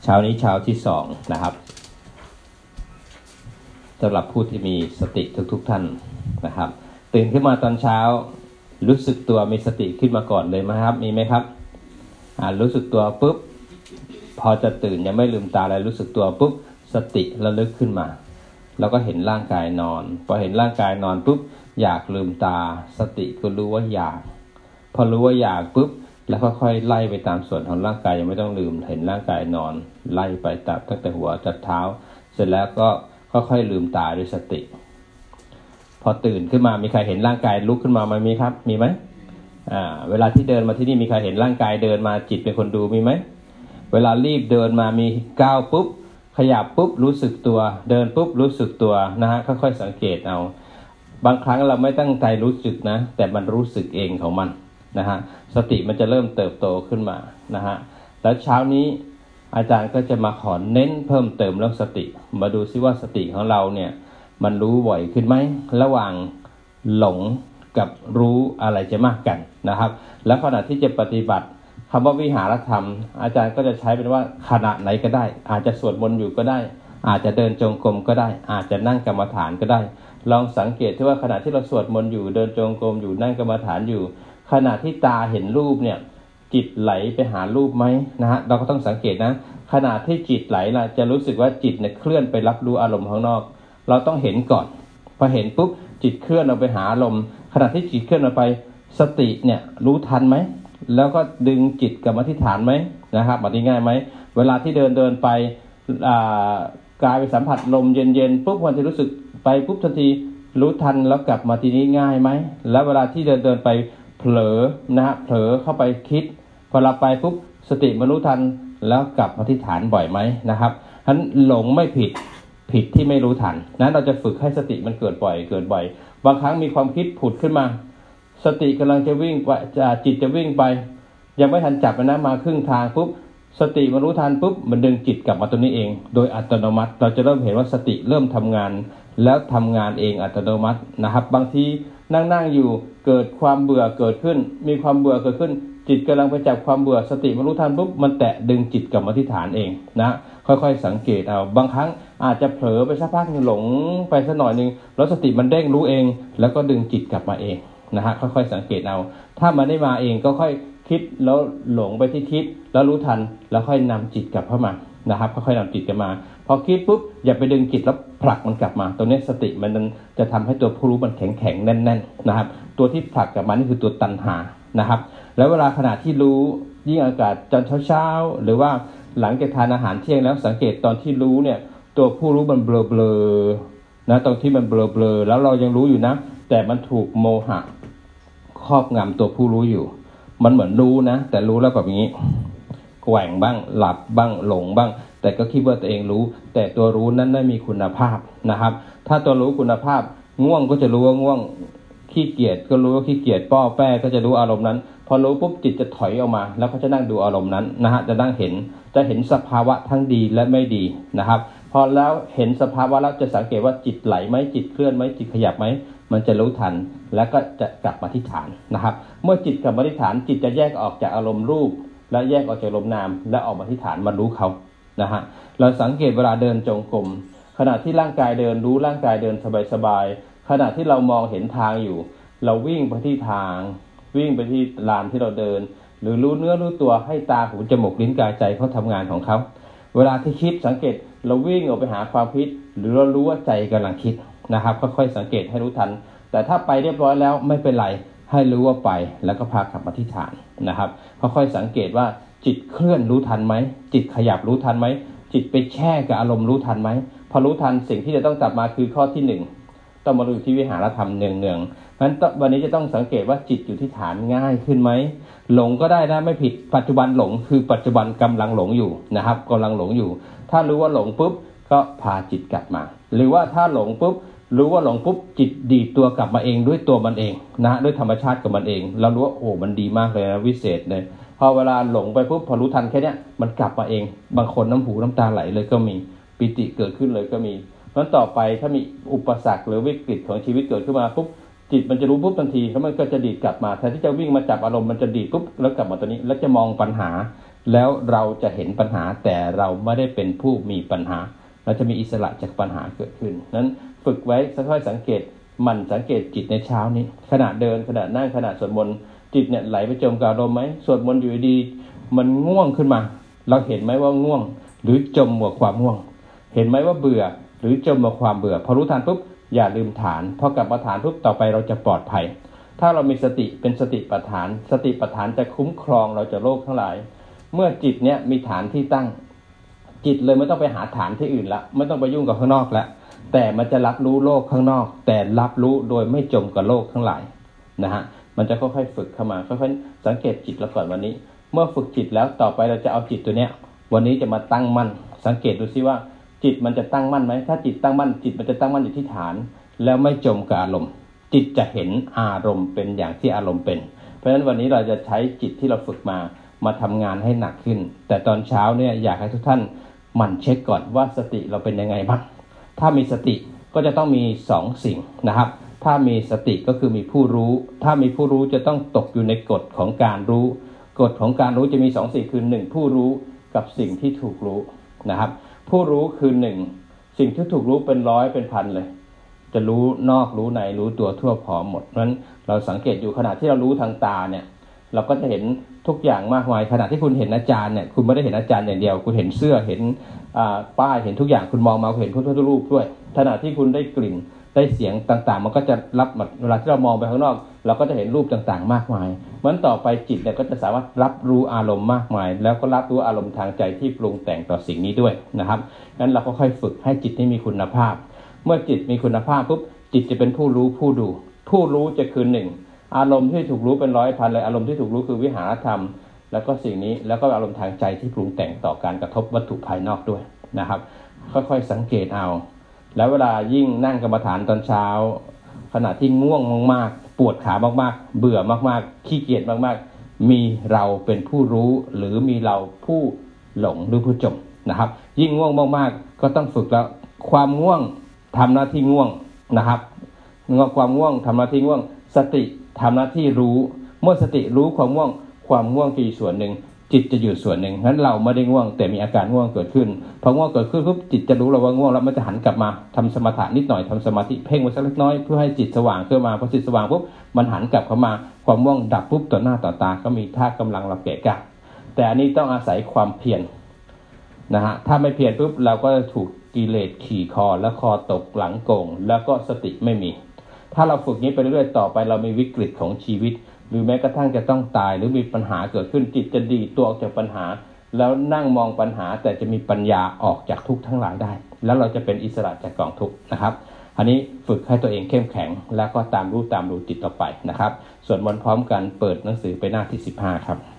เช้านี้เช้าที่2นะครับสำหรับผู้ที่มีสติทุกท่านนะครับตื่นขึ้นมาตอนเช้ารู้สึกตัวมีสติขึ้นมาก่อนเลยไหมครับมีไหมครับรู้สึกตัวปุ๊บพอจะตื่นยังไม่ลืมตาอะไรรู้สึกตัวปุ๊บสติระลึกขึ้นมาแล้วก็เห็นร่างกายนอนพอเห็นร่างกายนอนปุ๊บอยากลืมตาสติก็รู้ว่าอยากพอรู้ว่าอยากปุ๊บแล้วค่อยๆไล่ไปตามส่วนของร่างกายยังไม่ต้องลืมเห็นร่างกายนอนไล่ไปตั้งแต่หัวจนเท้าเสร็จแล้วก็ค่อยๆลืมตาด้วยสติพอตื่นขึ้นมามีใครเห็นร่างกายลุกขึ้นมามีครับมีไหมเวลาที่เดินมาที่นี่มีใครเห็นร่างกายเดินมาจิตเป็นคนดูมีไหมเวลารีบเดินมามีก้าวปุ๊บขยับปุ๊บรู้สึกตัวเดินปุ๊บรู้สึกตัวนะฮะค่อยๆสังเกตเอาบางครั้งเราไม่ตั้งใจรู้สึกนะแต่มันรู้สึกเองของมันนะฮะสติมันจะเริ่มเติบโตขึ้นมานะฮะแล้วเช้านี้อาจารย์ก็จะมาขอเน้นเพิ่มเติมเรื่องสติมาดูซิว่าสติของเราเนี่ยมันรู้บ่อยขึ้นไหมระหว่างหลงกับรู้อะไรจะมากกันนะครับแล้วขณะที่จะปฏิบัติคำว่าวิหารธรรมอาจารย์ก็จะใช้เป็นว่าขณะไหนก็ได้อาจจะสวดมนต์อยู่ก็ได้อาจจะเดินจงกรมก็ได้อาจจะนั่งกรรมฐานก็ได้ลองสังเกตที่ว่าขณะที่เราสวดมนต์อยู่เดินจงกรมอยู่นั่งกรรมฐานอยู่ขณะที่ตาเห็นรูปเนี่ยจิตไหลไปหารูปไหมนะฮะเราก็ต้องสังเกตนะขณะที่จิตไหลล่ะจะรู้สึกว่าจิตเนี่ยเคลื่อนไปรับรู้อารมณ์ข้างนอกเราต้องเห็นก่อนพอเห็นปุ๊บจิตเคลื่อนออกไปหาอารมณ์ขณะที่จิตเคลื่อนออกไปสติเนี่ยรู้ทันไหมแล้วก็ดึงจิตกลับมาที่ฐานไหมนะครับแบบนี้ง่ายไหมเวลาที่เดินไปกายไปสัมผัสลมเย็นๆปุ๊บมันจะรู้สึกไปปุ๊บทันทีรู้ทันแล้วกลับมาทีนี้ง่ายไหมแล้วเวลาที่เดินไปเผลอนะฮะเผลอเข้าไปคิดพอเราไปปุ๊บสติมารู้ทันแล้วกลับมาที่ฐานบ่อยไหมนะครับฉะนั้นหลงไม่ผิดที่ไม่รู้ทันนะเราจะฝึกให้สติมันเกิดบ่อยบางครั้งมีความคิดผุดขึ้นมาสติกำลังจะวิ่งไปจิตจะวิ่งไปยังไม่ทันจับนะมาครึ่งทางปุ๊บสติมารู้ทันปุ๊บมันดึงจิตกลับมาตัวนี้เองโดยอัตโนมัติเราจะเริ่มเห็นว่าสติเริ่มทำงานแล้วทำงานเองอัตโนมัตินะครับบางทีนั่งอยู่เกิดความเบื่อเกิดขึ้นมีความเบื่อเกิดขึ้นจิตกำลังไปจับความเบื่อสติมารู้ทันปุ๊บมันแตะดึงจิตกลับมาที่ฐานเองนะค่อยๆสังเกตเอาบางครั้งอาจจะเผลอไปสักพักหลงไปสักหน่อยนึงแล้วสติมันเด้งรู้เองแล้วก็ดึงจิตกลับมาเองนะฮะค่อยๆสังเกตเอาถ้ามันได้มาเองก็ค่อยคิดแล้วหลงไปที่คิดแล้วรู้ทันแล้วค่อยนำจิตกลับเข้ามานะครับค่อยๆนำจิตกลับมาพอคิดปุ๊บอย่าไปดึงจิตแล้วผลักมันกลับมาตัวนี้สติมันจะทำให้ตัวผู้รู้มันแข็งๆแน่นๆนะครับตัวที่ผลักกลับมานี่คือตัวตัณหานะครับแล้วเวลาขณะที่รู้ยิ่งอากาศตอนเช้าหรือว่าหลังจากทานอาหารเที่ยงแล้วสังเกตตอนที่รู้เนี่ยตัวผู้รู้มันเบลอๆนะตรงที่มันเบลอๆแล้วเรายังรู้อยู่นะแต่มันถูกโมหะครอบงำตัวผู้รู้อยู่มันเหมือนรู้นะแต่รู้แล้วแบบนี้แกว่งบ้างหลับบ้างหลงบ้างแต่ก็คิดว่าตัวเองรู้แต่ตัวรู้นั้นไม่มีคุณภาพนะครับถ้าตัวรู้คุณภาพง่วงก็จะรู้ว่าง่วงขี้เกียจก็รู้ว่าขี้เกียจป้อแป้ก็จะรู้อารมณ์นั้นพอรู้ปุ๊บจิตจะถอยออกมาแล้วก็จะนั่งดูอารมณ์นั้นนะฮะจะเห็นสภาวะทั้งดีและไม่ดีนะครับพอแล้วเห็นสภาวะแล้วจะสังเกตว่าจิตไหลไหมจิตเคลื่อนไหมจิตขยับไหมมันจะรู้ทันแล้วก็จะกลับมาที่ฐานนะครับเมื่อจิตกลับมาที่ฐานจิตจะแยกออกจากอารมณ์รูปและแยกออกจากอารมณ์นามและออกมาที่ฐานมารู้เขานะฮะเราสังเกตเวลาเดินจงกรมขณะที่ร่างกายเดินรู้ร่างกายเดินสบายๆขณะที่เรามองเห็นทางอยู่เราวิ่งไปที่ทางวิ่งไปที่ลานที่เราเดินหรือรู้เนื้อรู้ตัวให้ตาหูจมูกลิ้นกายใจเขาทำงานของเขาเวลาที่คิดสังเกตเราวิ่งออกไปหาความคิดหรือเรารู้ว่าใจกำลังคิดนะครับค่อยๆสังเกตให้รู้ทันแต่ถ้าไปเรียบร้อยแล้วไม่เป็นไรให้รู้ว่าไปแล้วก็พากลับมาที่ฐานนะครับค่อยๆสังเกตว่าจิตเคลื่อนรู้ทันไหมจิตขยับรู้ทันไหมจิตไปแช่กับอารมณ์รู้ทันไหมพอรู้ทันสิ่งที่จะต้องกลับมาคือข้อที่1ต้องมาดูที่วิหารธรรมเนืองๆเพราะฉะนั้นวันนี้จะต้องสังเกตว่าจิตอยู่ที่ฐานง่ายขึ้นไหมหลงก็ได้นะไม่ผิดปัจจุบันหลงคือปัจจุบันกำลังหลงอยู่นะครับกำลังหลงอยู่ถ้ารู้ว่าหลงปุ๊บก็พาจิตกลับมาหรือว่าถ้าหลงปุ๊บรู้ว่าหลงปุ๊บจิตดีดตัวกลับมาเองด้วยตัวมันเองนะด้วยธรรมชาติกับมันเองเรารู้ว่าโอ้มันดีมากเลยนะวิเศษเลยพอเวลาหลงไปปุ๊บพอรู้ทันแค่นี้มันกลับมาเองบางคนน้ำหูน้ำตาไหลเลยก็มีปิติเกิดขึ้นเลยก็มีเพราะฉะนั้นต่อไปถ้ามีอุปสรรคหรือวิกฤตของชีวิตเกิดขึ้นมาปุ๊บจิตมันจะรู้ปุ๊บทันทีแล้วมันก็จะดีดกลับมาแทนที่จะวิ่งมาจับอารมณ์มันจะดีดปุ๊บแล้วกลับมาตัวนี้แล้วจะมองปัญหาแล้วเราจะเห็นปัญหาแต่เราไม่ได้เป็นผู้มีปัญหาเราจะมีอิสระจากปัญหาเกิดขึ้นนั้นฝึกไว้ค่อยๆสังเกตมันสังเกตจิตในเช้านี้ขณะเดินขณะนั่งขณะสวดมนต์จิตเนี่ยไหลไปจมกับอารมณ์ไหมสวดมนต์อยู่ดีมันง่วงขึ้นมาเราเห็นไหมว่าง่วงหรือจมกับความง่วงเห็นไหมว่าเบื่อหรือจมกับความเบื่อพอรู้ทันปุ๊บอย่าลืมฐานพอกลับมาฐานปุ๊บต่อไปเราจะปลอดภัยถ้าเรามีสติเป็นสติปัฏฐานสติปัฏฐานจะคุ้มครองเราจากโลกทั้งหลายเมื่อจิตเนี่ยมีฐานที่ตั้งจิตเลยไม่ต้องไปหาฐานที่อื่นละไม่ต้องไปยุ่งกับข้างนอกแล้วแต่มันจะรับรู้โลกข้างนอกแต่รับรู้โดยไม่จมกับโลกทั้งหลายนะฮะมันจะค่อยๆฝึกเข้ามาค่อยๆสังเกตจิตเราก่อนวันนี้เมื่อฝึกจิตแล้วต่อไปเราจะเอาจิตตัวเนี้ยวันนี้จะมาตั้งมั่นสังเกตดูซิว่าจิตมันจะตั้งมั่นไหมถ้าจิตตั้งมั่นจิตมันจะตั้งมั่นอยู่ที่ฐานแล้วไม่จมกับอารมณ์จิตจะเห็นอารมณ์เป็นอย่างที่อารมณ์เป็นเพราะฉะนั้นวันนี้เราจะใช้จิตที่เราฝึกมาทำงานให้หนักขึ้นแต่ตอนเช้าเนี่ยอยากให้ทุกท่านหมั่นเช็คก่อนว่าสติเราเป็นยังไงบ้างถ้ามีสติก็จะต้องมี2สิ่งนะครับถ้ามีสติก็คือมีผู้รู้ถ้ามีผู้รู้จะต้องตกอยู่ในกฎของการรู้กฎของการรู้จะมี2สิ่งคือ1ผู้รู้กับสิ่งที่ถูกรู้นะครับผู้รู้คือ1สิ่งที่ถูกรู้เป็นร้อยเป็นพันเลยจะรู้นอกรู้ในรู้ตัวทั่วพร้อมหมดเพราะฉะนั้นเราสังเกตอยู่ขณะที่เรารู้ทางตาเนี่ยเราก็จะเห็นทุกอย่างมากมายขณะที่คุณเห็นอาจารย์เนี่ยคุณไม่ได้เห็นอาจารย์อย่างเดียวคุณเห็นเสื้อเห็นป้ายเห็นทุกอย่างคุณมองมาเห็นพุทธรูปด้วยขณะที่คุณได้กลิ่นได้เสียงต่างๆมันก็จะรับเวลาที่เรามองไปข้างนอกเราก็จะเห็นรูปต่างๆมากมายเหมือนต่อไปจิตเนี่ยก็จะสามารถรับรู้อารมณ์มากมายแล้วก็รับรู้อารมณ์ทางใจที่ปรุงแต่งต่อสิ่งนี้ด้วยนะครับงั้นเราก็ค่อยฝึกให้จิตที่มีคุณภาพเมื่อจิตมีคุณภาพปุ๊บจิตจะเป็นผู้รู้ผู้ดูผู้รู้จะคือ1อารมณ์ที่ถูกรู้เป็นร้อยพันเลยอารมณ์ที่ถูกรู้คือวิหารธรรมแล้วก็สิ่งนี้แล้วก็อารมณ์ทางใจที่ปรุงแต่งต่อการกระทบวัตถุภายนอกด้วยนะครับค่อยๆสังเกตเอาแล้วเวลายิ่งนั่งกรรมฐานตอนเช้าขณะที่ง่วงมากๆปวดขามากๆเบื่อมากๆขี้เกียจมากๆมีเราเป็นผู้รู้หรือมีเราผู้หลงหรือผู้จมนะครับยิ่งง่วงมากๆก็ต้องฝึกแล้วความง่วงทำหน้าที่ง่วงนะครับความง่วงทำหน้าที่ง่วงสติทำหน้าที่รู้เมื่อสติรู้ความง่วงจะอยู่ส่วนหนึ่งจิตจะอยู่ส่วนหนึ่งงั้นเราไม่ได้ง่วงแต่มีอาการง่วงเกิดขึ้นพอง่วงเกิดขึ้นปุ๊บจิตจะรู้เราว่าง่วงแล้วมันจะหันกลับมาทำสมถะนิดหน่อยทำสมาธิเพ่งไว้สักเล็กน้อยเพื่อให้จิตสว่างขึ้นมาพอจิตสว่างปุ๊บมันหันกลับเข้ามาความง่วงดับปุ๊บต่อหน้าต่อตาก็มีท่ากำลังเราแก่กล้าแต่อันนี้ต้องอาศัยความเพียรนะฮะถ้าไม่เพียรปุ๊บเราก็จะถูกกิเลสขี่คอแล้วคอตกหลังโก่งแล้วก็สติไม่มีถ้าเราฝึกนี้ไปเรื่อยๆต่อไปเรามีวิกฤตของชีวิตหรือแม้กระทั่งจะต้องตายหรือมีปัญหาเกิดขึ้นจิตจะดีตัวออกจากปัญหาแล้วนั่งมองปัญหาแต่จะมีปัญญาออกจากทุกข์ทั้งหลายได้แล้วเราจะเป็นอิสระจากกองทุกข์นะครับอันนี้ฝึกให้ตัวเองเข้มแข็งแล้วก็ตามรู้จิตต่อไปนะครับสวดมนต์พร้อมกันเปิดหนังสือไปหน้าที่15ครับ